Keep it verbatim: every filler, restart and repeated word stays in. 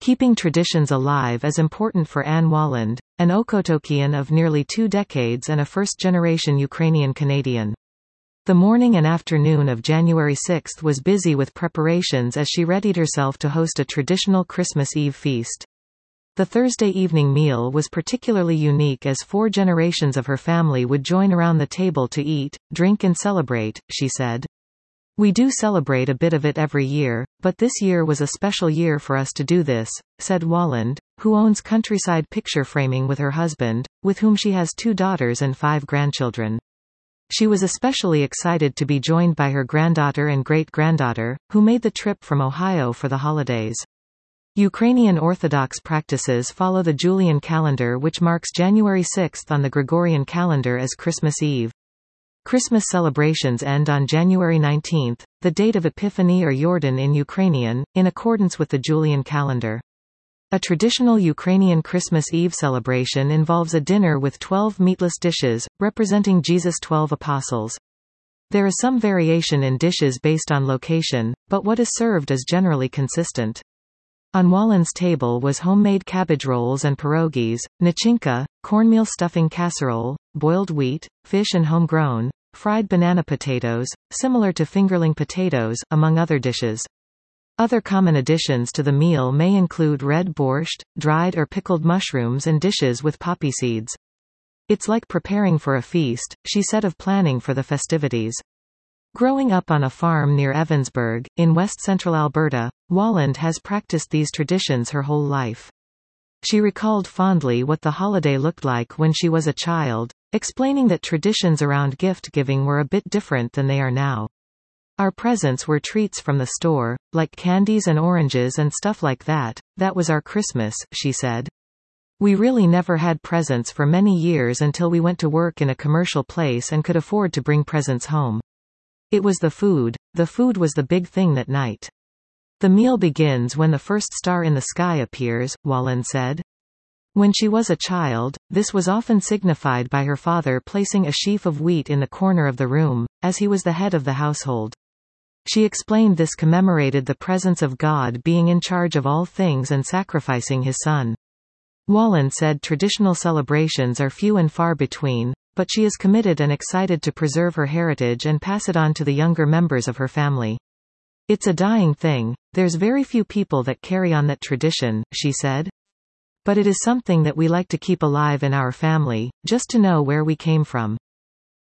Keeping traditions alive is important for Anne Walland, an Okotokian of nearly two decades and a first-generation Ukrainian Canadian. The morning and afternoon of January sixth was busy with preparations as she readied herself to host a traditional Christmas Eve feast. The Thursday evening meal was particularly unique as four generations of her family would join around the table to eat, drink and celebrate, she said. "We do celebrate a bit of it every year, but this year was a special year for us to do this," said Walland, who owns Countryside Picture Framing with her husband, with whom she has two daughters and five grandchildren. She was especially excited to be joined by her granddaughter and great-granddaughter, who made the trip from Ohio for the holidays. Ukrainian Orthodox practices follow the Julian calendar, which marks January sixth on the Gregorian calendar as Christmas Eve. Christmas celebrations end on January nineteenth, the date of Epiphany or Yordan in Ukrainian, in accordance with the Julian calendar. A traditional Ukrainian Christmas Eve celebration involves a dinner with twelve meatless dishes, representing Jesus' twelve apostles. There is some variation in dishes based on location, but what is served is generally consistent. On Walland's table was homemade cabbage rolls and pierogies, nachinka, cornmeal stuffing casserole, boiled wheat, fish and homegrown, fried banana potatoes, similar to fingerling potatoes, among other dishes. Other common additions to the meal may include red borscht, dried or pickled mushrooms and dishes with poppy seeds. "It's like preparing for a feast," she said of planning for the festivities. Growing up on a farm near Evansburg, in west-central Alberta, Walland has practiced these traditions her whole life. She recalled fondly what the holiday looked like when she was a child, explaining that traditions around gift-giving were a bit different than they are now. "Our presents were treats from the store, like candies and oranges and stuff like that. That was our Christmas," she said. "We really never had presents for many years until we went to work in a commercial place and could afford to bring presents home. It was the food. The food was the big thing that night. The meal begins when the first star in the sky appears," Walland said. When she was a child, this was often signified by her father placing a sheaf of wheat in the corner of the room, as he was the head of the household. She explained this commemorated the presence of God being in charge of all things and sacrificing his son. Walland said traditional celebrations are few and far between, but she is committed and excited to preserve her heritage and pass it on to the younger members of her family. "It's a dying thing. There's very few people that carry on that tradition," she said. "But it is something that we like to keep alive in our family, just to know where we came from."